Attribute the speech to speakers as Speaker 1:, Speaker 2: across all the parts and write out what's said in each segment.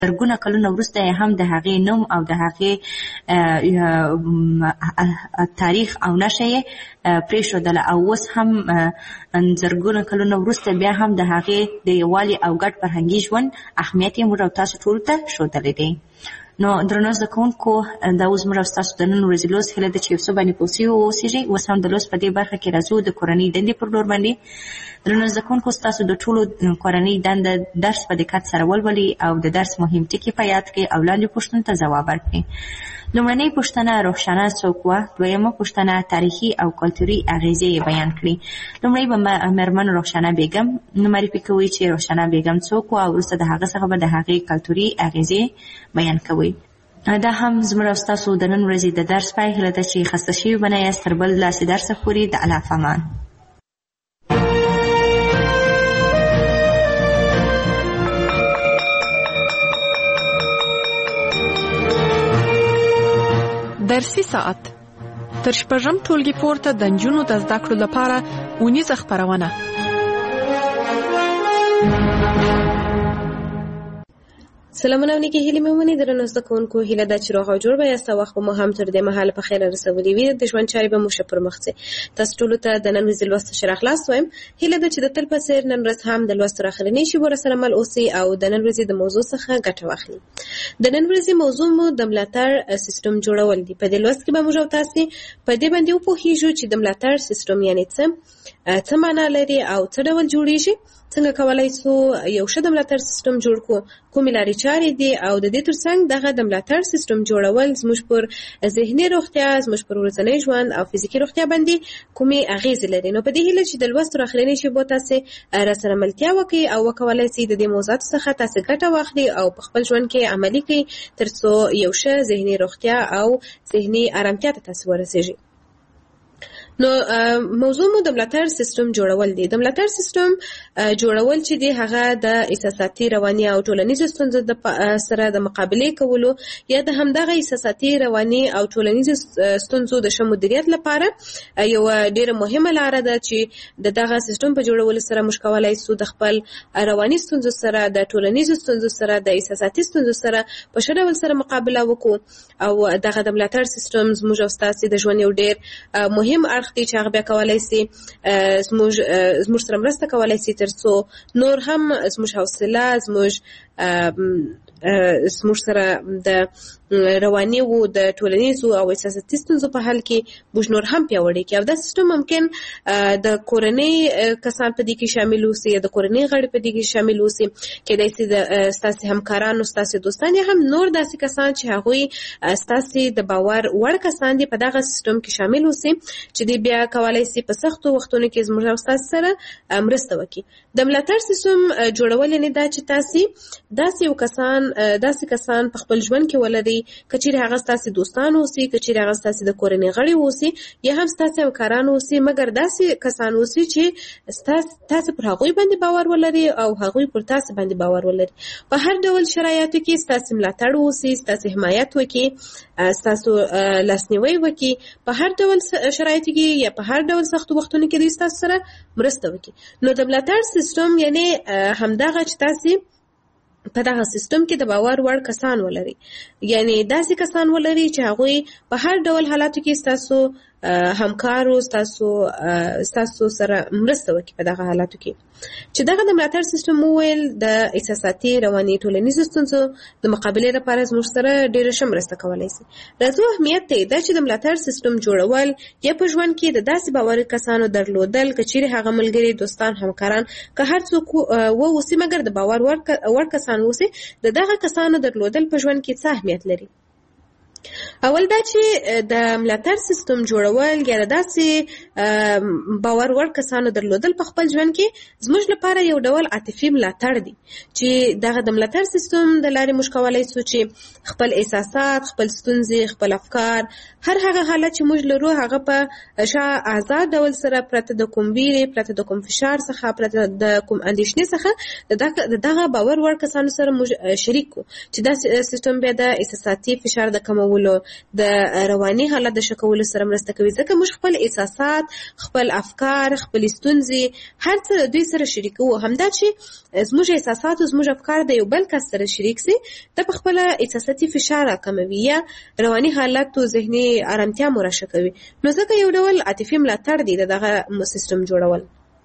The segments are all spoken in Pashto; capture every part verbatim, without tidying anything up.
Speaker 1: زرګونه کلونه وروسته هم د هغې نوم او د هغې تاریخ او نښه یې پرېښودله او اوس هم زرګونه کلونه وروسته بیا هم د هغې د یووالي او ګډ فرهنګي ژوند اهمیت یې موږ او تاسو ټولو ته ښودلی دی. نو درنو زده کوونکو، دا اوس موږ او ستاسو د نن ورځې لوست هیله ده چې یو څه باندې پوه سوي واوسېږئ. اوس هم د لوست په دې برخه کې راځو د کورنۍ دندې پر لور باندې. درنو زده کوونکو، ستاسو د ټولو کورنۍ دنده درس په دقت سره ولولئ او د درس مهم ټکي په یاد کړئ او لاندې پوښتنو ته ځواب ورکړئ. لومړنۍ پوښتنه: روښانه څوک وه؟ دویمه پوښتنه: تاریخي او کلتوري اغیزې یې بیان کړئ. لومړی به مېرمن روښانه بیګم معرفي کوئ چې روښانه بیګم څوک وه او وروسته د هغه څخه به د هغې کلتوري اغیزې بیان کوئ. دا هم زموږ او ستاسو د نن ورځې د درس پای. هیله ده چې خسته شوي به نه یاست. تر بل داسې درسه پورې د الله په امان.
Speaker 2: درسي ساعت تر شپږم ټولګي پورته د نجونو د زده کړو لپاره اونیزه خپرونه.
Speaker 3: سلامونه او نیکې هیلې مې ومنئ. درنو زده کوونکو، هیله ده چې روغ او جوړ به یاست او وخت به مو هم تر دې مهاله په خیره رسولي وي. د ژوند چارې به مو ښه پر مخ ځي. تاسو ټولو ته د نن ورځې لوست ښه راغلاست وایم. هیله ده چې د تل په څېر نن ورځ هم د لوست تر اخرنۍ شېبو راسره مل اوسئ او د نن ورځې د موضوع څخه ګټه واخلئ. د نن ورځې موضوع مو د ملاتړ سیستم جوړول دي. په دې لوست کې به موږ او تاسې په دې باندې وپوهیږو چې د ملاتړ سیستم یعنې څه څه معنا لري او څه ډول جوړیږي، څنګه کولای شو یو ښه د ملاتړ سیستم جوړ کړو، کومې لارې چارې دي او د دې ترڅنګ دغه د ملاتړ سیستم جوړول زموږ پر ذهني روغتیا، زموږ پر ورځنی ژوند او فزیکي روغتیا باندې کومې اغیزې لري. نو په دې هیله چې د لوست تر اخرنۍ شېبو تاسې راسره ملتیا وکړئ او وکولای شئ د دې موضوعاتو څخه تاسې ګټه واخلئ او په خپل ژوند کې عملي کړئ تر څو یو ښه ذهني روغتیا او ذهني ارامتیا ته تاسې ورسېږئ. نو موضوع مو د ملاتړ سیستم جوړول دي. د ملاتړ سیستم جوړول چې دی هغه د احساساتي، رواني او ټولنیزو ستونزو سره د مقابلې کولو یا د همدغه احساساتي، رواني او ټولنیزو ستونزو د ښه مدیریت لپاره یو ډیره مهمه لاره ده چې د دغه سیستم په جوړولو سره موږ کولی شو د خپل رواني ستونزو سره، د ټولنیزو ستونزو سره، د احساساتي ستونزو سره په ښه ډول سره مقابله وکړو او دغه د ملاتړ سیستم زموږ او ستاسې د ژوند یو ډیر مهم اړخ دی چې هغه بیا کولی شي زموږ زموږ سره مرسته کولی شي تر څو نور هم زموږ حوصله، زموږ زموږ سره د رواني او د ټولنیزو او احساساتي ستونزو په حل کې موږ نور هم پیاوړي کړي. او دا سیستم ممکن د کورنۍ کسان په دې کې شامل اوسي یا د کورنۍ غړي په دې کې شامل اوسي، کېدای شي د ستاسې همکارانو، ستاسې دوستان یا هم نور داسې کسان چې هغوی ستاسې د باور وړ کسان دي په دغه سیستم کې شامل اوسي چې دوی بیا کولی شي په سختو وختونو کې زموږ او ستاسې سره مرسته وکړي. د ملاتړ سیستم جوړول یعنې دا چې تاسې داسې یو کسان داسې کسان په خپل ژوند کې ولرئ، که چیرې هغه ستاسې دوستان اوسي، که چیرې هغه ستاسې د کورنۍ غړي اوسي یا هم ستاسې همکاران اوسي، مګر داسې کسان اوسي چې تاسې پر هغوی باندې باور ولرئ او هغوی پر تاسې باندې باور ولري. په هر ډول شرایطو کې ستاسې ملاتړ اوسي، ستاسې حمایت وکړي، ستاسو لاسنیوی وکړي، په هر ډول شرایطو کې یا په هر ډول سختو وختونو کې دوی ستاسو سره مرسته وکړي. نو د ملاتړ سیستم یعنې همدغه چې تاسې په دغه سیستم کې د باور وړ کسان ولري، یعنی داسې کسان ولري چې هغوی په هر ډول حالاتو کې ستاسو همکارو، ستاسو ستاسو سره مرسته وکړي په دغه حالاتو کې. چې دغه د ملاتړ سیستم وویل د احساساتي، رواني، ټولنیزو ستونزو د مقابلې لپاره زموږ سره ډېره ښه مرسته کولی شي. راځو اهمیت ته یې دا چې د ملاتړ سیستم جوړول یا په ژوند کې د داسې باوري کسانو درلودل، که چیرې هغه ملګري، دوستان، همکاران که هر څوک واوسي مګر د باور وړ کسان اوسي، د دغه کسانو درلودل په ژوند کې څه اهمیت لري. اول دا چې د ملاتړ سیستم جوړول یا داسې باور وړ کسانو درلودل په خپل ژوند کې زموږ لپاره یو ډول عاطفي ملاتړ دی چې دغه د ملاتړ سیستم د لارې موږ کولی شو چې خپل احساسات، خپل ستونزې، خپل افکار، هر هغه حالت چې موږ لرو هغه په ښه آزاد ډول سره پرته د کوم ویرې، پرته د کوم فشار څخه، پرته د کوم اندېښنې څخه د دغه باور وړ کسانو سره موږ شریک کړو چې دا سیستم بیا د احساساتي فشار د کمولو کولو د رواني حالت د ښه کولو سره مرسته کوي، ځکه موږ خپل احساسات، خپل افکار، خپل ستونزې هر څه د دوی سره شریکو. همدا چې زموږ احساسات او زموږ افکار د یو بل کس سره شریک سي، د په خپل احساساتي فشار راکموي یا رواني حالت او ذهني آرامتیا مو راښه کوي. نو ځکه یو ډول عاطفي ملاتړ دی دغه سیستم جوړول.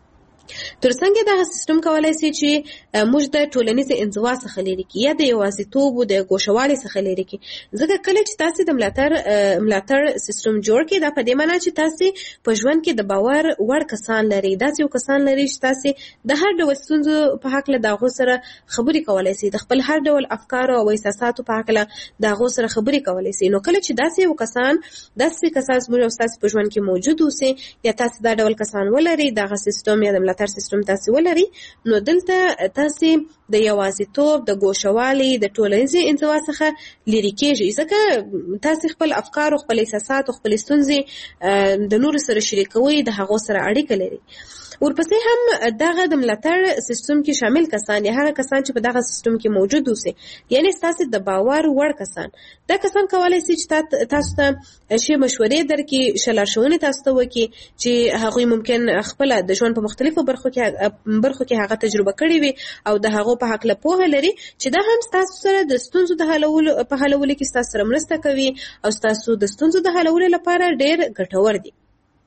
Speaker 3: ترڅنګ دغه سیستم کولای شي چې موږ د ټولنیز انزوا څخه لرې کړي یا د یوازیتوب او د ګوښوالي څخه لرې کړي. ځکه کله چې تاسو د ملاتړ ملاتړ سیستم جوړ کړئ، دا په دې معنی چې تاسو په ژوند کې د باور وړ کسان لري، داسې یو کسان لري چې تاسو د هر ډول ستونزو په حق له دغه سره خبرې کولای شي، د خپل هر ډول افکار او احساساتو په حق له دغه سره خبرې کولای شي. نو کله چې داسې یو کسان داسې کسان موږ تاسو په ژوند کې موجود اوسئ یا تاسو دا ډول کسان ولري، دغه سیستم یا د تر سیستم تاسو ولري، نو دلته تاسو د یوازیتوب، د ګوښوالي، د ټولنیزې انزوا څخه لرې کېږئ، ځکه تاسو خپل افکار او خپل احساسات او خپل ستونزې د نورو سره شریکوي، د هغو سره اړیکه لري. ورپسې هم دغه د ملاتړ سیستم کې شامل کسان یا هغه کسان چې په دغه سیستم کې موجود اوسي، یعنی تاسو د باور وړ کسان، دا کسان کولای شي چې تاسو ته شی مشورې درکړي، ښه لارښوونې تاسو ته وکړي چې هغوی ممکن خپل د ژوند په مختلفو برخو کې برخو کې هغه تجربه کړې وي او د هغو په حق له پوهه لري، چې دا هم تاسو سره د ستونزو د حلولو په حلولو کې تاسو سره مرسته کوي او تاسو د ستونزو د حلولو لپاره ډېر ګټور دي.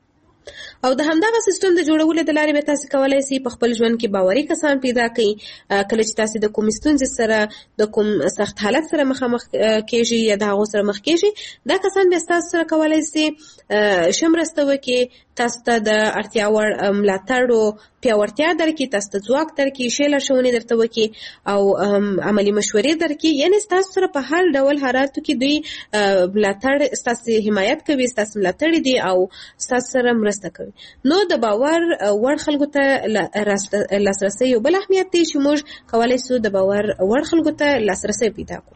Speaker 3: او د همدغه سیستم د جوړولو د لارې به تاسو کولای شئ په خپل ژوند کې باوري کسان پیدا کړئ. کله چې تاسو د کوم ستونزې سره د کوم سخت حالت سره مخامخ کېږئ یا د هغو سره مخ کېږئ، دا کسان به تاسو سره کولای شي ښه مرسته وکړي، تاسو ته د اړتیا وړ ملاتړ او پیاوړتیا درکړي، تاسو ته ځواک درکړي، ښې لارښوونې درته وکړي او عملي مشورې درکړي. یعنې ستاسو سره په هر ډول حالاتو کې دوی ملاتړ، ستاسو حمایت کوي، ستاسو ملاتړ دي او ستاسو سره مرسته کوي. نو د باور وړ خلکو ته لاسرسی یو بل اهمیت دی چې موږ کولای شو د باور وړ خلکو ته لاسرسی پیدا کړو.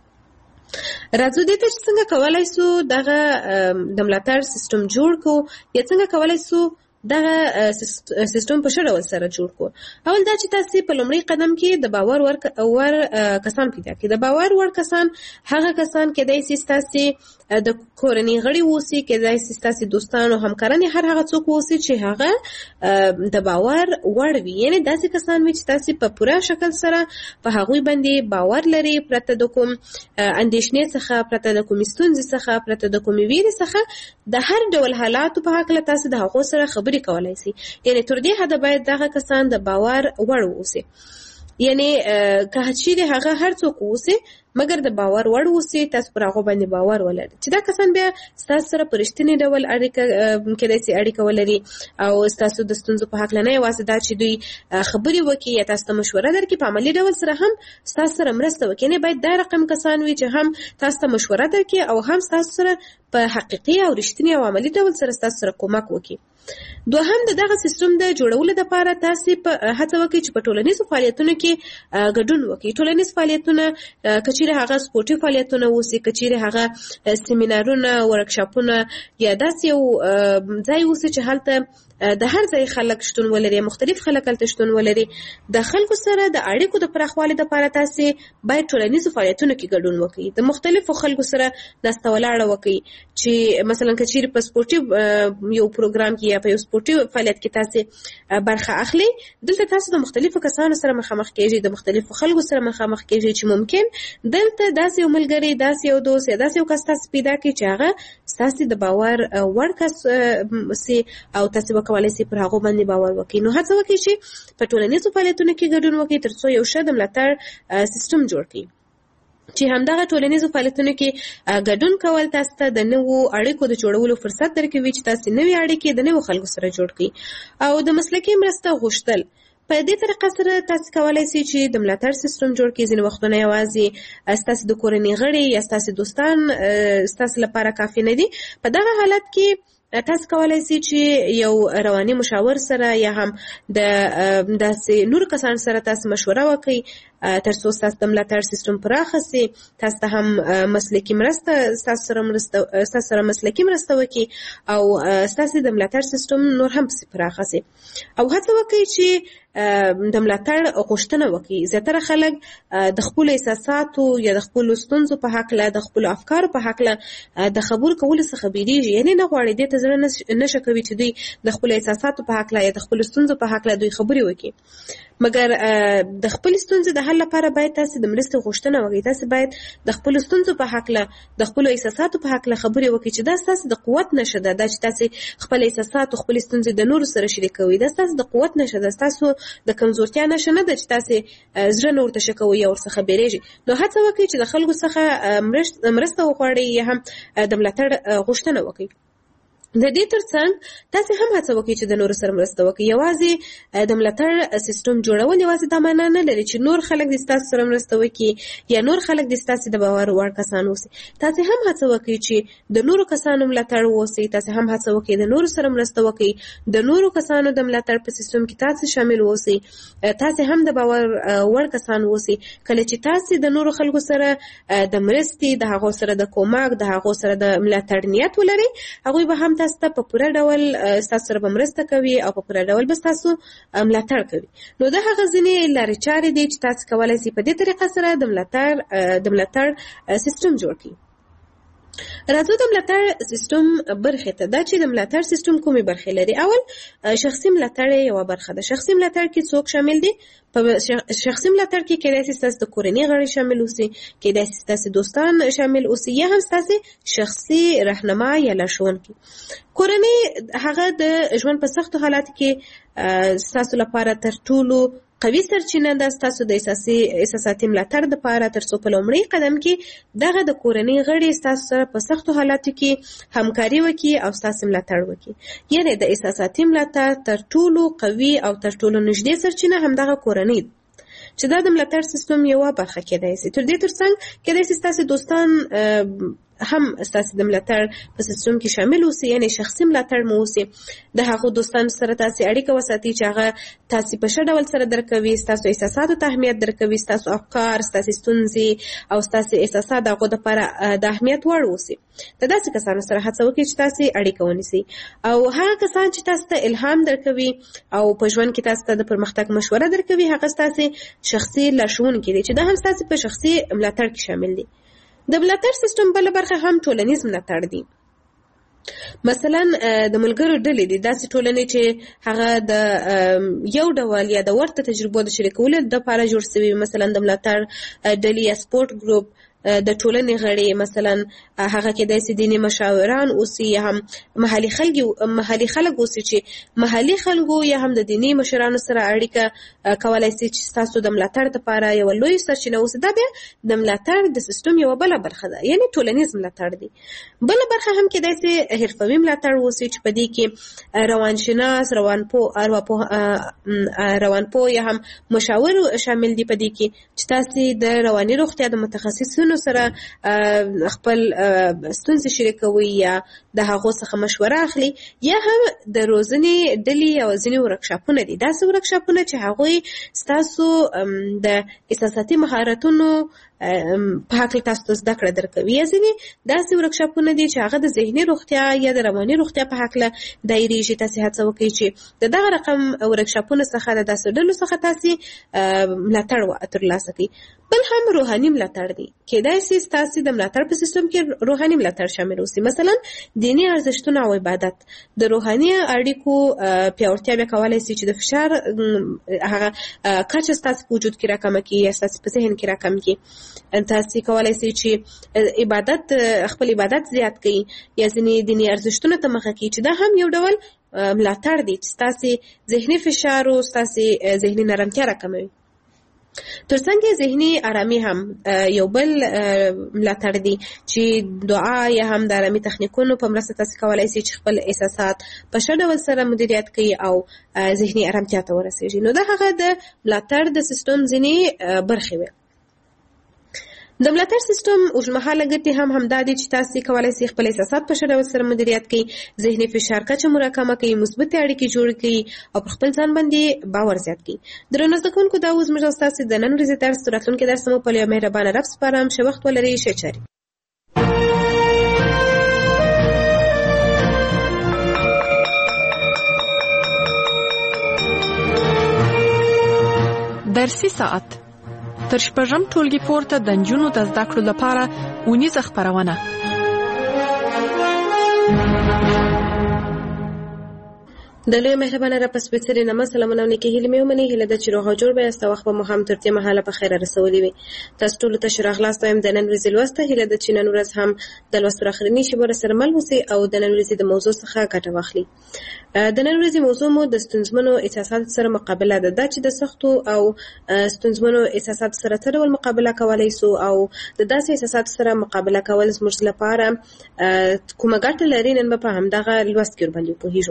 Speaker 3: راځو دې ته چې څنګه کولای شو دغه د ملاتړ سیستم جوړ کړو یا څنګه کولای شو دغه سیستم په ښه ډول سره جوړ کړو. اول دا چې تاسو په لومړي قدم کې د باور وړ کسان پیدا کړئ. د باور وړ کسان هغه کسان کېدای شي تاسو د کورنۍ غړي اوسي، کېدای شي تاسو دوستان او همکاران، هر هغه څوک اوسي چې هغه د باور وړ وي، یعنی داسې کسان وي چې تاسو په پوره شکل سره په هغوی باندې باور لري، پرته د کوم اندېښنې څخه، پرته د کوم ستونزې څخه، پرته د کوم ویرې څخه، د هر ډول حالاتو په حق له تاسو د هغو سره خبرې کولای شي. یعنی تر دې حده باید دغه کسان د باور وړ اوسي، یعنی که چیرې هغه هر څوک اوسي مګر د باور وړ اوسي، تاسو پر هغه باندې باور ولرئ چې دا کسان بیا ستاسو سره په رښتیني ډول اړیکه کېدای شي اړیکه ولري او ستاسو د ستونزو په حق نه یوازې دا چې دوی خبرې وکړي یا تاسو ته مشوره درکړي، په عملي ډول سره هم ستاسو سره مرسته وکړي. یعنې باید دا رقم کسان وي چې هم تاسو ته مشوره درکړي او هم ستاسو سره په حقیقي او رښتیني او عملي ډول سره ستاسو سره کومک وکړي. دوهم د دغه سیستم د جوړولو لپاره تاسو په هڅه وکړئ چې په ټولنیزو فعالیتونو کې ګډون وکړئ. ټولنیز فعالیتونه کچېرې هغه سپورټي فعالیتونه اوسي، کچېرې هغه سیمینارونه، ورکشاپونه یا داسې یو ځای اوسي چې هلته د هر ځای خلک شتون ولري، مختلف خلک هلته شتون ولري. د خلکو سره د اړیکو د پراخوالي لپاره تاسو باید ټولنیزو فعالیتونو کې ګډون وکړئ، د مختلفو خلکو سره ناسته ولاړه وکړئ. چې مثلا کچېرې په سپورټي یو پروګرام کې یا په یو سپورټي فعالیت کې تاسو برخه اخلي، دلته تاسو د مختلفو کسانو سره مخامخ کېږئ، د مختلفو خلکو سره مخامخ کېږئ چې ممکن دلته داسې یو ملګری، داسې یو دوست یا داسې یو کس تاسو پیدا کړئ چې هغه ستاسو د باور وړ کس سي او تاسو کولای شئ پر هغه باندې باور وکړئ. نو هڅه وکړئ چې په ټولنیزو فعالیتونو کې ګډون وکړئ ترڅو یو ښه د ملاتړ سیستم جوړ کړئ. چې همدغه ټولنیزو فعالیتونو کې ګډون کول تاسو ته د نوو اړیکو د جوړولو فرصت درکوي چې تاسو نوې اړیکې د نوو خلکو سره جوړ کړئ. او د مسلکي مرسته غوښتل په دې طریقه سره تاسو کولای شئ چې د ملاتړ سیستم جوړ کړئ. ځینې وختونه یوازې ستاسو د کورنۍ غړي یا ستاسو دوستان ستاسو لپاره کافي نه دي. په دغه حالت کې تاسو کولای شئ چې یو رواني مشاور سره یا هم د داسې نور کسان سره تاسو مشوره وکړئ تر څو ستاسو د ملاتړ سیستم پراخه سي. تاسو ته هم مسلکي مرسته ستاسو سره مرسته ستاسو سره مسلکي مرسته وکړي او ستاسو د ملاتړ سیستم نور هم پراخه سي او هڅه وکړئ چې د ملاتړ غوښتنه وکړي. زیاتره خلک د خپل احساساتو یا د خپل ستونزو په حق د خپل افکارو په حق د خبرو کولو څخه بیریږي، یعنی نه غواړي دې ته زړه نشه کوي چې دوی د خپل احساساتو په حق یا د خپل ستونزو په حق دوی خبرې وکړي. مګر د خپل ستونزې د حل لپاره باید تاسو د مرستې غوښتنه وکړئ. تاسو باید د خپل ستونزو په حق د خپل احساساتو په حق خبرې وکړئ چې دا تاسو د قوت نشه ده، دا چې تاسو خپل احساسات او خپل ستونزې د نورو سره شریکوي، دا تاسو د قوت نشه ده، تاسو د کمزورتیا نشه نه ده چې تاسو زړه نور ته شکوي او څخه بیریږي. نو هڅه وکړئ چې د خلکو څخه مرسته وغواړئ یا هم د ملاتړ غوښتنه وکړئ. د دې ترڅنګ تاسو هم هڅه وکړئ چې د نورو سره مرسته وکړئ. یوازې د ملاتړ سیستم جوړول یوازې دا معنا نه لري چې نور خلک د تاسو سره مرسته وکړي یا نور خلک د تاسو د باور وړ کسان اوسي. تاسو هم هڅه وکړئ چې د نورو کسانو ملاتړ ووسئ. تاسو هم هڅه وکړئ د نورو سره مرسته وکړئ، د نورو کسانو د ملاتړ په سیستم کې تاسو شامل اوسئ. تاسو هم د باور وړ کسان اوسئ. کله چې تاسو د نورو خلکو سره د مرستې، د هغو سره د کومک، د هغو سره د ملاتړ نیت ولرئ، هغوی به هم تاسو ته په پوره ډول تاسو سره به مرسته کوي او په پوره ډول به تاسو ملاتړ کوي. نو دا هغه ځینې لارې چارې دي چې تاسو کولای شئ په دې طریقه سره د ملاتړ د ملاتړ سیستم جوړ کړئ. راځو د ملاتړ سیستم برخې ته. دا چې د ملاتړ سیستم کومې برخې لري؟ اول شخصي ملاتړ یو برخه ده. شخصي ملاتړ کې څوک شامل دي؟ په شخصي ملاتړ کې کېدای شي تاسو د کورنۍ غړي شامل اوسئ، کېدای شي تاسو دوستان شامل اوسئ یا هم تاسو شخصي راهنما یا لارښوونکي. کورنۍ هغه د ژوند په سختو حالاتو کې تاسو لپاره تر ټولو قوي سرچینه ده. تاسو د اساسي احساساتي ملاتړ لپاره تر څو په لومړي قدم کې دغه د کورنۍ غړي تاسو سره په سختو حالاتو کې همکاري وکړي او تاسو ملاتړ وکړي. یعنی د احساساتي ملاتړ تر ټولو قوي او تر ټولو نږدې سرچینه همدغه کورنۍ ده چې دا د ملاتړ سیستم یوه برخه کېدای شي. تر دې ترڅنګ کېدای شي تاسو دوستان هم تاسو د ملاتړ په سیستم کې شامل اوسئ، یعنی شخصي ملاتړ مو اوسئ. د هغو دوستانو سره تاسو اړیکه وساتئ چې هغه تاسو په ښه ډول سره درکوي، تاسو احساساتو ته اهمیت درکوي، تاسو افکار، تاسو ستونزې او تاسو احساسات د هغو لپاره د اهمیت وړ اوسئ. د داسې کسانو سره هڅه وکړئ چې تاسو اړیکه ونیسئ او هغه کسان چې تاسو ته الهام درکوي او په ژوند کې تاسو ته د پرمختګ مشوره درکوي، هغه تاسو شخصي لارښوونکي دي چې دا هم تاسو په شخصي ملاتړ کې شامل دي. د ملاتړ سیستم بل برخه هم ټولنیز ملاتړ دی. مثلا د ملګرو ډلې دي، داسې ټولنې چې هغه د یو ډول یا د ورته تجربو د شریکولو لپاره جوړ شوي. مثلا د ملاتړ ډلې یا سپورت ګروپ د ټولنې غړي، مثلا هغه کېدای شي دیني مشاوران اوسي یا هم محلي خلک محلي خلک اوسي چې محلي خلکو یا هم د دیني مشرانو سره اړیکه کولای شي چې تاسو د ملاتړ لپاره یو لوی سرچینه اوسي. دا بیا د ملاتړ د سیستم یو بل برخه ده، یعنی ټولنیز ملاتړ دی. بل برخه هم کېدای شي حرفوي ملاتړ اوسي چې په دې کې روانشناس، روانپوه ارواپوه روانپوه یا هم مشاور شامل دي. په دې کې چې تاسو د رواني روغتیا د متخصصینو سره خپل ستونزې شریکوي یا د هغو څخه مشوره اخلي، یا هم د روزنې ډلې او ځینې ورکشاپونه دي. داسې ورکشاپونه چې هغوی ستاسو د احساساتي مهارتونو په حق تاسو ته زده کړه درکوي، یا ځینې داسې ورکشاپونه دي چې هغه د ذهني روغتیا یا د رواني روغتیا په حق دایریږي. تاسو هڅه وکړئ چې د دغه رقم ورکشاپونه څخه د داسې ډلو څخه تاسو ملاتړ ترلاسه کړئ. بل هم روحاني ملاتړ دی. کېدای شي تاسو د ملاتړ په سیستم کې روحاني ملاتړ شامل اوسي، مثلا دینی ارزښتونه او عبادت. د روحاني اړیکو پیاوړتیا به کولای شي چې د فشار هغه کچه تاسو په وجود کې راکمه کړي یا تاسو په ذهن کې راکمه کړي. تاسو کولای شئ چې عبادت خپل عبادت زیات کړئ یا ځینې دیني ارزښتونه ته مخه کړئ چې دا هم یو ډول ملاتړ دی چې تاسو ذهني فشار او تاسو ذهني نرمتیا راکموي. ترڅنګ ذهني آرامي هم یو بل ملاتړ دی چې دعا یا هم د آرامي تخنیکونو په مرسته تاسو کولای شئ چې خپل احساسات په ښه ډول سره مدیریت کړئ او ذهني آرامتیا ته ورسیږئ. نو دا هغه د ملاتړ د سیستم ځینې برخې وي. د ملاتړ سیستم اوږدمهاله ګټې هم همدا دي چې تاسې کولی شئ خپل احساسات په ښه ډول سره مدیریت کړئ، ذهني فشار کچه مو راکمه کړئ، مثبتې اړیکې جوړې کړئ او پر خپل ځان باندې باور زیات کړئ. درنو زده کوونکو، دا اوس زموږ او ستاسې د نن ورځې درس د راتلونکي درس مو په یو مهربانه رب سپارم. ښه وخت ولرئ. ښه چارې.
Speaker 2: درسي ساعت تر شپږم ټولګي پورته د نجونو د زده کړو لپاره اونیزه خپرونه.
Speaker 3: د لوی مهربانه رب سپېڅلي نامه سلامونه او نیکې هیلې مې ومنئ. هیله ده چې روغ او جوړ به یاست او وخت به مو هم تر دې مهاله په خیر رسولي وي. تاسو ټولو ته ښه راغلاست وایم د نن ورځې لوست ته. هیله ده چې نن ورځ هم د لوست تر اخرنۍ شېبو راسره مل اوسئ او د نن ورځې د موضوع څخه ګټه واخلئ. د نن ورځې موضوع مو د ستونزمنو احساساتو سره مقابله ده. دا چې د سختو او ستونزمنو احساساتو سره څه ډول مقابله کولی سو او د داسې احساساتو سره مقابله کول زموږ لپاره کومه ګټه لري، نن به په همدغه لوست کې ورباندې وپوهېږو.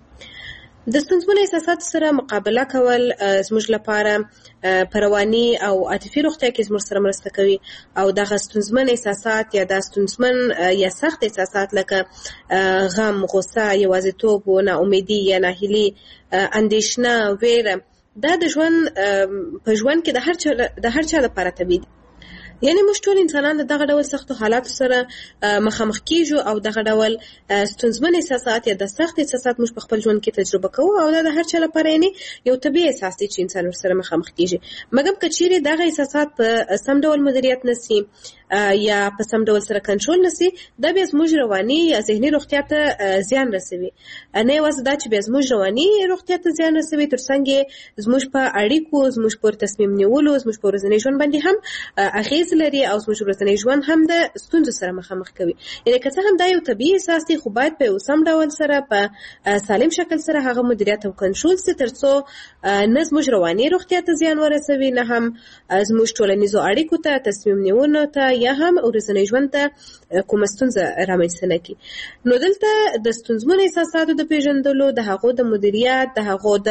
Speaker 3: د ستونزمنو احساساتو سره مقابله کول زموږ لپاره په رواني او عاطفي روغتیا کې زموږ سره مرسته کوي او دغه ستونزمن احساسات یا د ستونزمن یا سخت احساسات لکه غم، غوسه، یوازیتوب، ناامیدي یا ناهیلي، اندېښنه، ویره، دا د ژوند په ژوند کې د هر چا د هر چا لپاره طبیعي دي. یعنی موږ ټول انسانان د دغه ډول سختو حالاتو سره مخامخ کیږو او دغه ډول ستونزمن احساسات یا د سخت احساسات موږ په خپل ژوند کې تجربه کوو او دا د هر چا لپاره یعنی یو طبیعي احساس دی چې انسان ورسره مخامخ کیږي. مګر که چیرې دغه احساسات په سم ډول مدیریت نشي یا په سم ډول سره کنټرول نشي، دا بیا زموږ رواني یا ذهني روغتیا ته زیان رسوي. نه یوازې دا چې بیا زموږ رواني روغتیا ته زیان رسوي، ترڅنګ زموږ په اړیکو، زموږ په تصمیم نیولو، زموږ په ورځني ژوند باندې هم اغیز لري او زموږ ورځنی ژوند هم د ستونزو سره مخامخ کوي. یعنی که څه هم دا یو طبیعي احساس دی، خو باید په یو سم ډول سره په سالم شکل سره هغه مدیریت او کنټرول سي، ترڅو نه زموږ رواني روغتیا ته زیان ورسوي، نه هم زموږ ټولنیزو اړیکو ته، تصمیم نیونو ته یا هم ورځنی ژوند ته کومه ستونزه رامنځته نه کړي. نو دلته د ستونزمنو احساساتو د پیژندلو، د هغو د مدیریت، د هغو د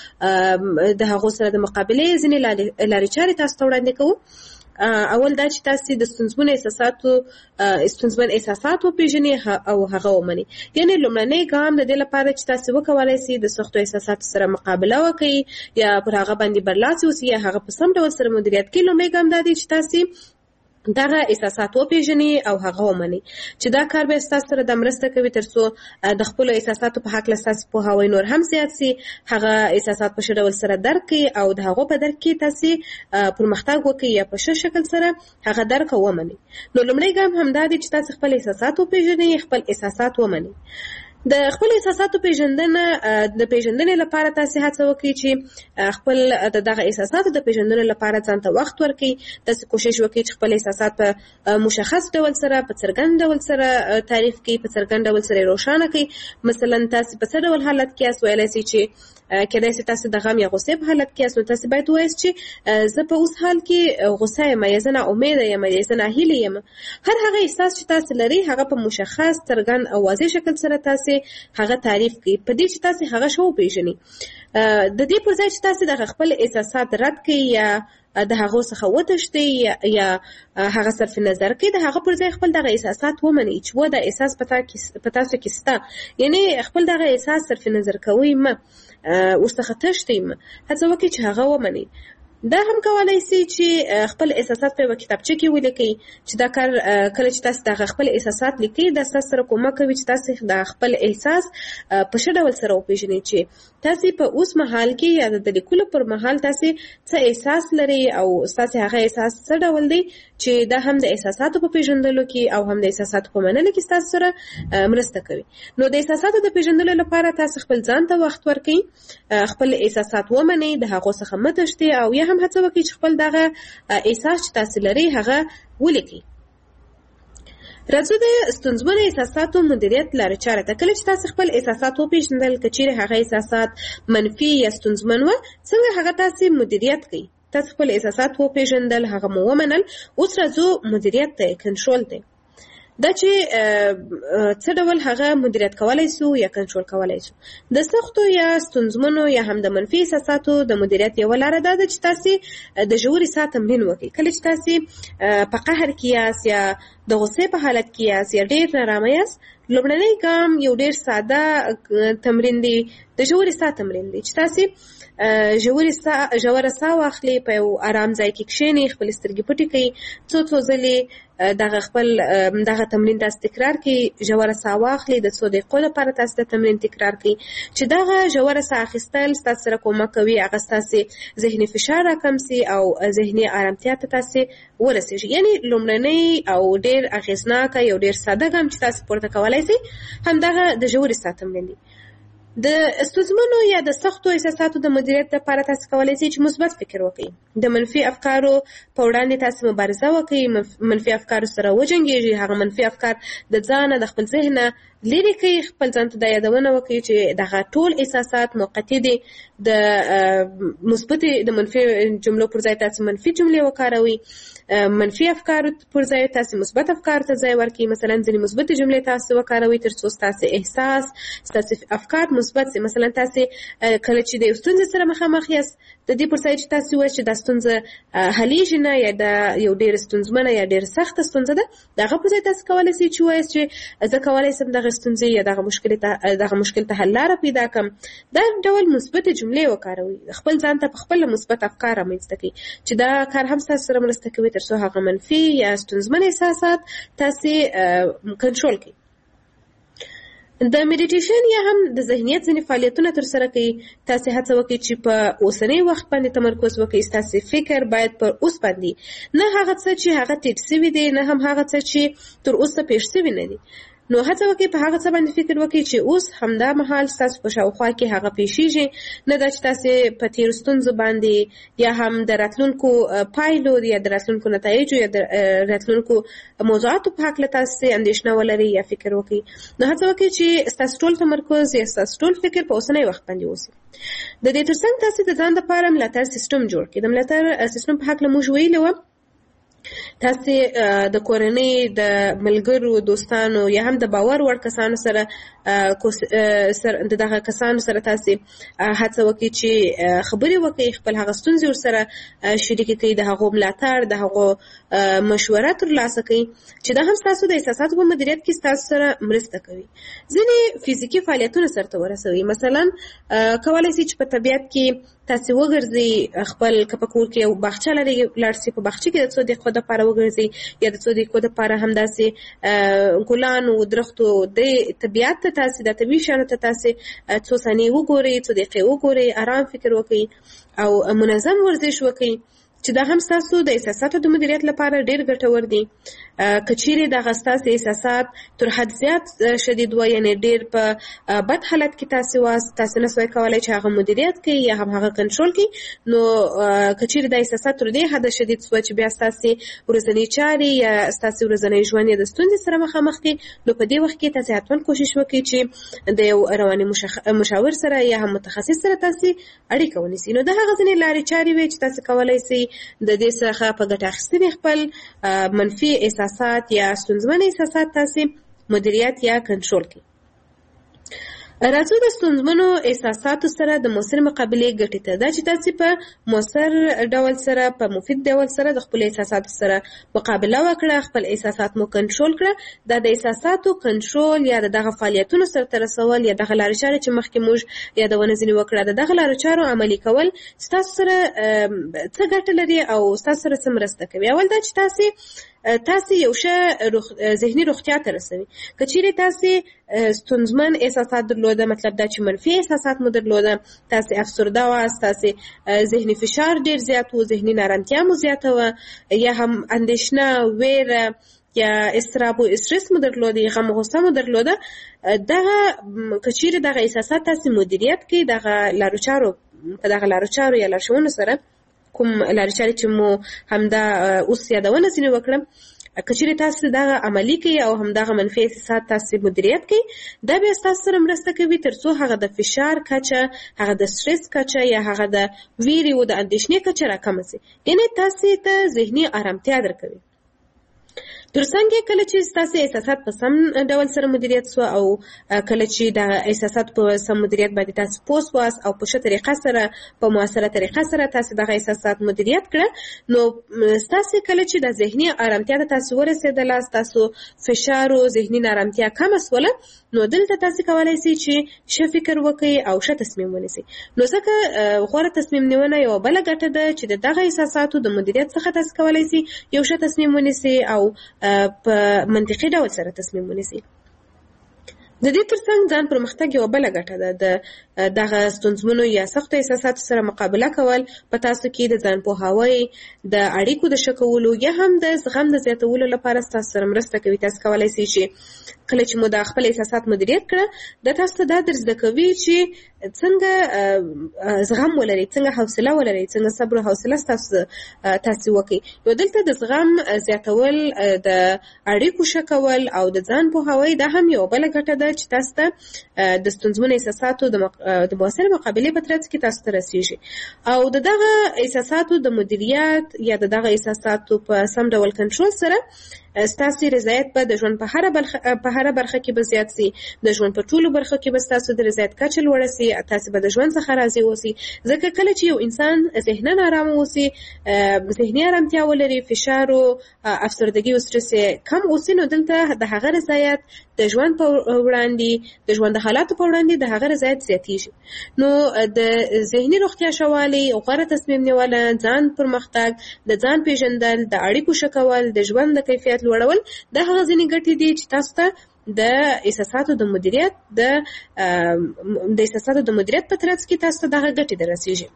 Speaker 3: د هغو سره د مقابلې ځینې لارې چارې تاسو ته وړاندې کوو. اول دا چې تاسو د ستونزمنو احساساتو ستونزمن احساسات وپېژنئ او هغه ومنئ. یعنی لومړنی ګام د دې لپاره چې تاسو وکولای شئ د سختو احساساتو سره مقابله وکړئ یا پر هغه باندې برلاسي اوسئ یا هغه په سم ډول سره مدیریت کړئ، لومړی ګام دا دی چې تاسو دغه احساسات وپېژنئ او هغه ومنئ. چې دا کار به ستاسو سره د مرسته کوي ترڅو د خپلو احساساتو په هکله ستاسو پوهاوی نور هم زیات سي، هغه احساسات په ښه ډول سره درک کړئ او د هغو په درک کې تاسو پرمختګ وکړئ یا په ښه شکل سره هغه درک او ومنئ. نو لومړی ګام همدا دی چې تاسو خپل احساسات وپېژنئ، خپل احساسات ومنئ. د خپل احساساتو پیژندنه د پیژندنې لپاره تاسو هڅه وکړئ چې خپل دغه احساساتو د پیژندنې لپاره ځان ته وخت ورکړئ. تاسو کوشش وکړئ چې خپل احساسات په مشخص ډول سره په څرګند ډول سره تعریف کړئ، په څرګند ډول سره روښانه کړئ. مثلا تاسو په څه ډول حالت کې یاست، ویلی شئ چې کېدای شي تاسو د غم یا غوسې په حالت کې یاست، نو تاسو باید ووایاست چې زه په اوس حال کې غوسه یم یا زه ناامیده یم یا زه ناهیلې یم. هر هغه احساس چې تاسو لرئ هغه په مشخص، څرګند او واضح شکل سره تاسو هغه تعریف کړئ، په دې چې تاسو هغه شو وپېژنئ. د دې پر ځای چې تاسو د خپل احساسات رد کړئ یا د هغو څخه وتښتئ یا هغه صرف نظر کړئ، د هغه پر ځای خپل دغه احساسات ومنئ چې و دا احساس په تاسو کې شته. یعنی خپل دغه احساس صرف نظر کوئ مه، ورڅخه تښتئ مه، هڅه وکړئ چې هغه ومنئ. دا هم کولای شي چې خپل احساسات په یوه کتابچه کې ولیکئ. چې دا کار کله چې تاسو دغه خپل احساسات لیکئ، دا ستاسو سره کومک کوي چې تاسو د خپل احساس په ښه ډول سره وپېژنئ چې تاسو په اوس مهال کې یا د لیکلو پر مهال تاسو څه احساس لرئ او ستاسو هغه احساس څه ډول دی، چې دا هم د احساساتو په پیژندلو کې او هم د احساساتو په منلو کې ستاسو سره مرسته کوي. نو د احساساتو د پیژندلو لپاره تاسو خپل ځان ته وخت ورکړئ، خپل احساسات ومنئ، د هغو څخه مه تښتئ او یا هم هڅه وکړئ چې خپل دغه احساس چې تاسو لرئ هغه ولیکئ. راځو د ستونزمنو احساساتو مدیریت لارې چارې ته. کله چې تاسو خپل احساسات وپېژندل، که چیرې هغه احساسات منفي یا ستونزمن وه، څنګه هغه تاسو مدیریت کړئ. تاسو خپل احساسات وپېژندل، هغه مو ومنل، اوس راځو مدیریت ته، کنټرول ته. دا چې څه ډول هغه مدیریت کولای سو یا کنټرول کولای سو. د سختو یا ستونزمنو یا هم د منفي احساساتو د مدیریت یوه لاره دا ده چې تاسې د ژورې ساه تمرین وکړئ. کله چې تاسې په قهر کې یاست یا د غصې په حالت کې یاست یا ډېر نارامه یاست، لومړنی ګام یو ډېر ساده تمرین دی، د ژورې ساه تمرین دی چې تاسې ژورې ساه ژوره ساه واخلئ، په یو ارام ځای کې کښېنئ، خپلې سترګې پټې کړئ، څو څو ځلې دغه خپل دغه تمرین تاسو تکرار کړئ. ژوره ساه واخلئ، د څو دقیقو لپاره تاسو د تمرین تکرار کړئ چې دغه ژوره ساه اخیستل ستاسو سره کومک کوي هغه ستاسې ذهني فشار راکم سي او ذهني ارامتیا ته تاسې ورسېږي. یعنې لومړنی او ډېر اغېزناکه یو ډېر ساده ګام چې تاسو پورته کولی سئ همدغه د ژورې ساه تمرین دی. د ستونزمنو یا د سختو احساساتو د مدیریت لپاره تاسو کولی سئ چې مثبت فکر وکړئ، د منفي افکارو په وړاندې تاسو مبارزه وکړئ، منفي افکارو سره وجنګېږئ، هغه منفي افکار د ځانه د خپل ذهنه لرې کړئ، خپل ځان ته دا یادونه وکړئ چې دغه ټول احساسات موقتي دي، د مثبتې د منفي جملو پر ځای تاسو منفي جملې وکاروئ، منفي افکارو پر ځای تاسو مثبت افکارو ته ځای ورکړئ. مثلا ځینې مثبتې جملې تاسو وکاروئ تر څو ستاسو احساس ستاسو افکار مثبت سي. مثلا تاسو کله چې د یو ستونزې سره مخامخ یاست، د دې پر ځای چې تاسو وایئ چې دا ستونزه حلیږي نه یا دا یو ډېره ستونزمنه یا ډېره سخته ستونزه ده، د هغه پر ځای تاسو کولی سئ چې ووایاست چې زه کولی سم دغه ستونزې یا دغه مشکل ته دغه مشکل ته حل لاره پیدا کړم. دا ډول مثبتې جملې وکاروئ، خپل ځان ته په خپله مثبت افکار رامنځته کړئ چې دا کار هم ستاسو سره مرسته کوي تر څو هغه منفي یا ستونزمن احساسات تاسې کنټرول کړئ. د میډیټیشن یا هم د ذهنیت ځینې فعالیتونه ترسره کوي. تاسې هڅه وکړئ چې په اوسنی وخت باندې تمرکز وکړئ. ستاسې فکر باید پر اوس باندې، نه هغه څه چې هغه تېر سوي دی، نه هم هغه څه چې تر اوسه پېښ سوي نه دي. نو هڅه وکړئ په هغه څه باندې فکر وکړئ چې اوس همدا مهال ستاسو په شاوخوا کې هغه پېښېږي، نه دا چې تاسې په تېرو ستونزو باندې یا هم د راتلونکو پایلو یا د راتلونکو نتایجو یا د راتلونکو موضوعاتو په هکله تاسې اندېښنه ولرئ یا فکر وکړئ. نو هڅه وکړئ چې ستاسو ټول تمرکز یا ستاسو ټول فکر په اوسنی وخت باندې اوسي. د دې ترڅنګ تاسې د ځان دپاره ملاتړ سیسټم جوړ کړئ. د ملاتړ سیسټم په هکله موږ ویلي وه، تاسې د کورنۍ، د ملګرو، دوستانو یا هم د باور وړ کسانو سره د دغه کسانو سره تاسې هڅه وکړئ چې خبرې وکړئ، خپل هغه ستونزې ورسره شریکې کړئ، د هغو ملاتړ، د هغو مشوره ترلاسه کړئ چې دا هم ستاسو د احساساتو په مدیریت کې ستاسو سره مرسته کوي. ځینې فزیکي فعالیتونه سرته ورسوئ. مثلا کولی شئ چې په طبیعت کې تاسې وګرځئ، خپل که په کور کې یو باغچه لرئ لاړ شئ، په باغچه کې د څو دقیقو دپاره وګرځئ یا د څو دقیقو دپاره همداسې ګلانو، درختو، د طبیعت ته تاسې د طبیعي شیانو ته تاسې څو ثانیې وګورئ، څو دقیقې وګورئ، ارام فکر وکړئ او منظم ورزش وکړئ چې دا هم ستاسو د احساساتو د مدیریت لپاره ډېر ګټور دي. که چیرې دغه ستاسې احساسات تر حد زیات شدید وه، یعنې ډېر په بد حالت کې تاسې واست، تاسې نه سوای کولی چې هغه مدیریت کړئ یا هم هغه کنټرول کړئ، نو که چیرې دا احساسات تر دې حده شدید سوه چې بیا ستاسې ورځنۍ چارې یا ستاسې ورځنی ژوند یا د ستونزې سره مخامخ دي، نو په دې وخت کې تاسې حتما کوشش وکړئ چې د یو رواني مشاور سره یا هم متخصص سره تاسې اړیکه ونیسئ. نو دا هغه ځینې لارې چارې وې چې تاسې کولی سئ د دې څخه په ګټه اخیستنې خپل منفي احساسات یا ستونزمن احساسات تاسې مدیریت یا کنټرول کړئ. راځو د ستونزمنو احساساتو سره د مؤثر مقابلې ګټې ته. دا چې تاسې په مؤثر ډول سره، په مفید ډول سره د خپلو احساساتو سره مقابله وکړه، خپل احساسات مو کنټرول کړه. دا د احساساتو کنټرول یا د دغه فعالیتونو سرته رسول یا دغه لارې چارې چې مخکې موږ یادونه ځینې وکړه، د دغه لارو چارو عملي کول ستاسو سره څه ګټه لري او ستاسو سره څه مرسته کوي. اول دا چې تاسې تاسې یو ښه روغ... ذهني روغتیا ته رسوي. که چیرې تاسې ستونزمن احساسات درلوده، مطلب دا چې منفي احساسات مو درلوده، تاسې افسرده واست، تاسې ذهني فشار ډېر زیات و، ذهني نارامتیا مو زیاته وه، یا هم اندېښنه، ویره یا اضطراب و استرس مو درلوده، غم و غصه مو درلوده، دغه که چیرې دغه احساسات تاسې مدیریت کړئ، دغه لارو چارو په دغه لارو چارو یا لارښوونو سره کوم لارې چارې چې مو همدا اوس یادونه ځینې وکړم، که چیرې تاسې دغه عملي کړئ او همدغه منفي احساسات تاسې مدیریت کړئ، دا بیا ستاسو سره مرسته کوي تر څو هغه د فشار کچه، هغه د سټرس کچه یا هغه د ویرې و د اندېښنې کچه راکمه شي. یعنې تاسې ته ذهني ارامتیا درکوي. ترڅنګ کله چې ستاسو احساسات په سم ډول سره مدیریت سو او کله چې د احساسات په سم مدیریت باندې تاسو پوس واس او په ښه طریقه سره په موثره طریقه سره تاسو د احساسات مدیریت کړه نو ستاسو کله چې د ذهني آرامتیا ته تاسو ورسېدل تاسو فشار او ذهني آرامتیا کم سول نو دلته تاسو کولای شئ چې ښه فکر وکړئ او ښه تصمیم ونیسئ نو ځکه غوره تصمیم نیونه یو بل ګټه ده چې دغه احساساتو د مدیریت څخه تاسو کولای شئ یو ښه تصمیم ونیسئ او په منطقي ډول سره تصمیم ونیسي. د دې ترڅنګ ځان پرمختګ یو بل ګټه ده د دغه ستونزمنو یا سختو احساساتو سره مقابله کول په تاسو کې د ځان پوهاوي د اړیکو د ښه کولو یا هم د زغم د زیاتولو لپاره تاسو سره مرسته کوي. تاسو کولای شئ چې کله چې مو د خپل احساسات مدیریت کړه د تاسو دا درس د کوي چې څنګه زغم ولرئ څنګه حوصله ولرئ څنګه صبر او حوصله تاسو تاسو وکړئ. یو دلته د زغم زیاتول د اړیکو ښه کول او د ځان پوهاوي دا هم یو بل ګټه ده چې تاسو ته د ستونزمنو احساساتو د د موثر مقابلې په ترڅ کې تاسو ته رسیږي او د دغه احساساتو د مدیریت یا د دغه احساساتو په سم ډول کنټرول سره ستاسو رضایت په د ژوند په هر برخه په هر برخه کې به زیات سي د ژوند په ټولو برخه کې به تاسو د رضایت کچه لوړه سي تاسو به د ژوند څخه راضي اوسئ ځکه کله چې یو انسان ذهناً آرام اوسي ذهني آرامتیا ولري فشار او افسردګي او سټرس کم اوسي نو دلته د هغه رضایت د ژوند په وړاندې د ژوند د حالاتو په وړاندې د هغه رضایت زیاتیږي. نو د ذهني روغتیا شوالی او غوره تصمیم نیول ځان پرمختګ د ځان پیژندل د اړیکو ښه کول د ژوند د کیفیت لوړول د هغه ځینې ګټې دي چې تاسو ته د احساساتو د مدیریت د د احساساتو د مدیریت په ترڅ کې تاسو ته دغه ګټې دررسیږي.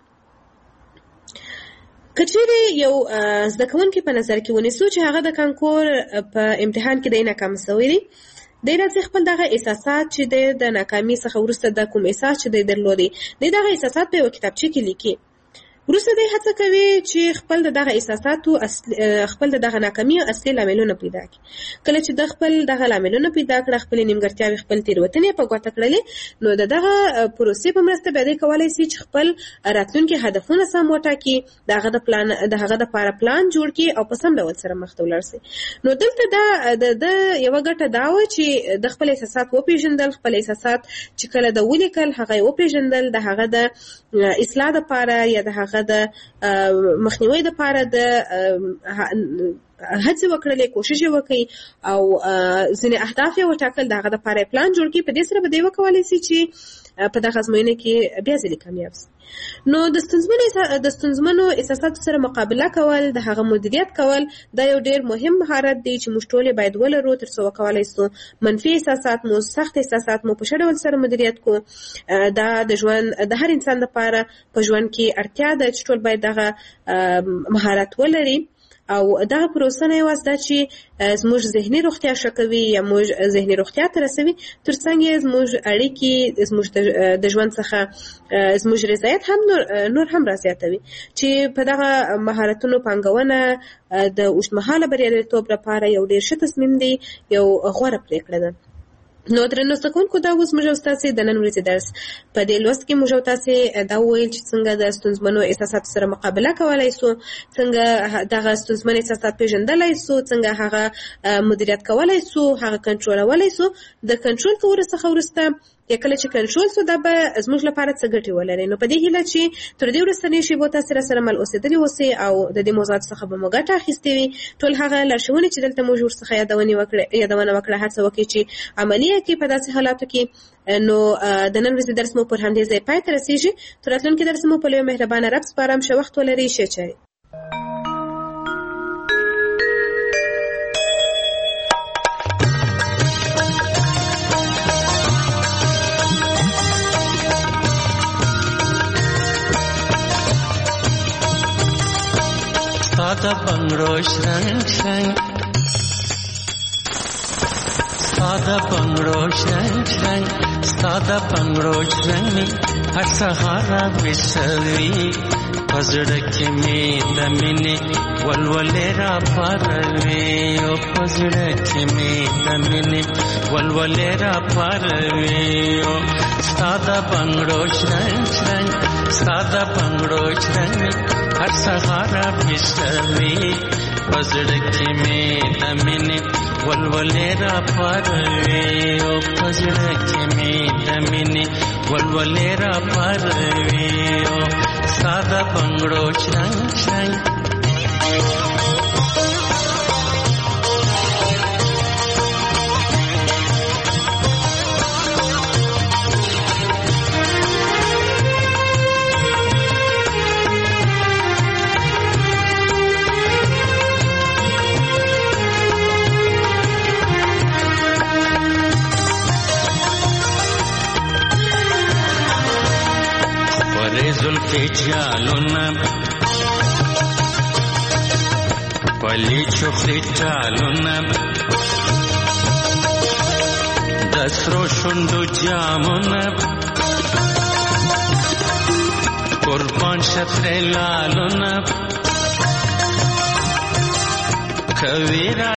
Speaker 3: کچېرې یو زده کوونکی په نظر کې ونیسو چې هغه د کانکور په امتحان کې د ناکام شوی دی دی راځي خپل دغه احساسات چې د ناکامۍ څخه وروسته د کوم احساس چې دی درلودي دی دغه احساسات په یو کتابچه کې لیکي وروسته دی هڅه کوي چې خپل دغه احساساتو خپل دغه ناکامۍ اصلي لاملونه پیدا کړي. کله چې د خپل دغه لاملونه پیدا کړه خپل نیمګړتیاوې خپل تېروتنې په ګوته کړلې نو د دغه پروسې په مرسته به دی کولی شي چې خپل راتلونکي هدفونه سم وټاکي د هغه د پلان د هغه دپاره پلان جوړ کړي او په سم ډول سره مخ ته ولاړ شي. نو دلته دا د یوه ګټه دا وه چې د خپل احساسات وپېژندل خپل احساسات چې کله د ولیکل هغه یې وپېژندل د هغه د اصلاح دپاره یا د هغه د مخنیوي دپاره د هڅې وکړلې کوشش یې وکړي او ځینې اهداف یې وټاکل د هغه دپاره یې پلان جوړ کړي په دې سره به دی وکولی شي چې په دغه ازموینه کې بیا ځلې کامیاب شي. نو د ستونزمنو د ستونزمنو احساساتو سره مقابله کول د هغه مدیریت کول دا یو ډیر مهم مهارت دی چې موږ ټول باید ولرو تر څو وکولای شو منفي احساسات مو سخت احساسات مو په ښه ډول سره مدیریت کو. دا د ژوند د هر انسان لپاره په ژوند کې اړتیا ده چې ټول باید دغه مهارت ولري او دغه پروسه نه یوازې دا چې زموږ ذهني روغتیا ښه کوي یا موږ ذهني روغتیا ته رسوي ترڅنګ یې زموږ اړیکې زموږ د ژوند څخه زموږ رضایت هم نور, نور هم رازیاتوي چې په دغه مهارتونو پانګونه د اوږدمهاله بریالیتوب لپاره یو ډېر ښه تصمیم دی یو غوره پرېکړه ده. نو درنو زده کوونکو دا اوس موږ او تاسې د نن ورځې درس په دې لوست کې موږ او تاسې دا وویل چې څنګه د ستونزمنو احساساتو سره مقابله کولی شو څنګه دغه ستونزمن احساسات پېژندلی شو څنګه هغه مدیریت کولی شو هغه کنټرولولی شو د کنټرول کولو څخه وروسته یا کله چې کنټرول شو دا به زموږ لپاره څه ګټې ولري. نو په دې هیله چې تر دې وروستنۍ شېبو تاسې راسره مل اوسېدلي اوسئ او د دې موضوعاتو څخه به مو ګټه اخیستې وي. ټول هغه لارښوونې چې دلته موږ ورڅخه یادونې وکړه یادونه وکړه هڅه وکړئ چې عملي یې کړئ په داسې حالاتو کې. نو د نن ورځې درس مو پر همدې ځای پای ته رسېږي. تر راتلونکي درس مو په لوی مهربانه رب سپارم. ښه وخت ولرئ. ښه چای.
Speaker 4: Sada bangrosh rang rang, sada bangrosh rang rang, sada bangrosh rang mi har sahara bisavi, pazda ke me damine walwalera parve, o pazda ke me damine walwalera parve, o sada bangrosh rang rang. ساده بنگړو چرنګ هر سهار بسوي پزړه کې مې د مینې ولولې را پاروي او پزړه کې مې د مینې ولولې را پاروي او ساده بنگړو چرنګ چرنګ زلفی جالونا پلی چخلی جالونا دسرو شندو جامونا قربان شتر لالونا کویرا